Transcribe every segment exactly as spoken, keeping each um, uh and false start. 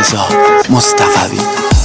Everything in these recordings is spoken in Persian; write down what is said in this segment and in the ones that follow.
رضا مصطفوی.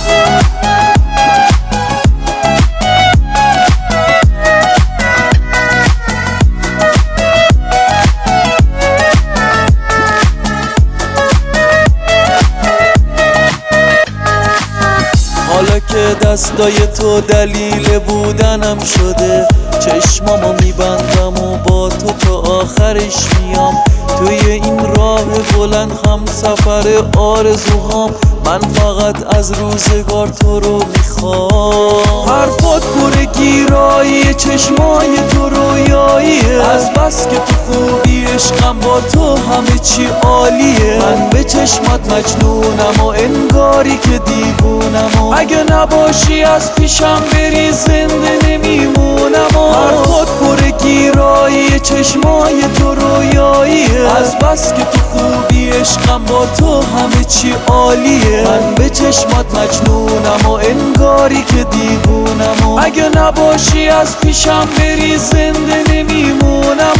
حالا که دستای تو دلیل بودنم شده، چشمامو میبندم و با تو تا آخرش میام. توی این راه بلند هم سفر آرزوهام، من فقط از روزگار تو رو میخوام. حرفات پر گیرایی، چشمای تو رویاییه، از بس که تو خوبی عشقم با تو همه چی عالیه. من به چشمات مجنونم و انگاری که دیوونم و اگه نباشی از پیشم بری زنده نمیمونم. حرفات پر گیرایی، چشمای تو رویاییه، از بس که تو خوبی عشقم با تو همه چی عالیه. من به چشمات مجنونم و انگاری که دیوونم و اگه نباشی از پیشم بری زنده نمیمونم.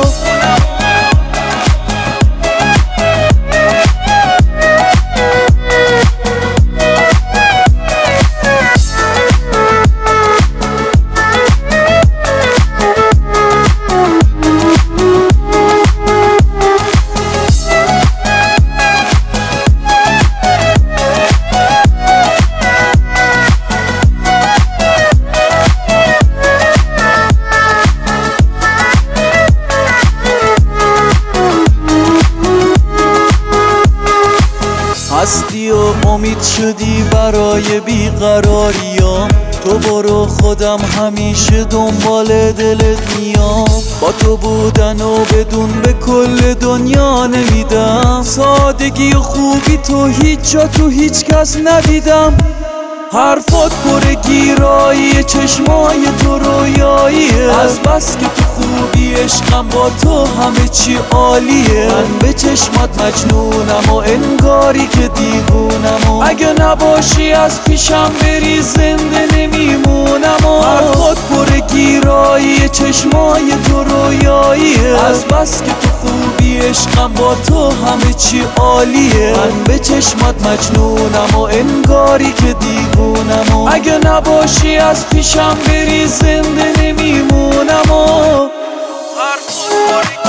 هستی و امید شدی برای بیقراریام، تو برو خودم همیشه دنبال دلت میام. با تو بودن و بدون به کل دنیا نمیدم، سادگی و خوبی تو هیچ جا تو هیچ کس ندیدم. حرفات پر گیرایی، چشمای تو رویاییه، از بس که تو خوبی عشقم با تو همه چی عالیه. من به چشمات مجنونم و انگاری که دیوونم و اگه نباشی از پیشم بری زنده نمیمونم. حرفات پر گیرایی، چشمای تو رویاییه، از بس که تو خوبی عشقم با تو همه چی عالیه. من به چشمات مجنونم و انگاری که دیوونم و اگه نباشی از پیشم بری زنده نمیمونم.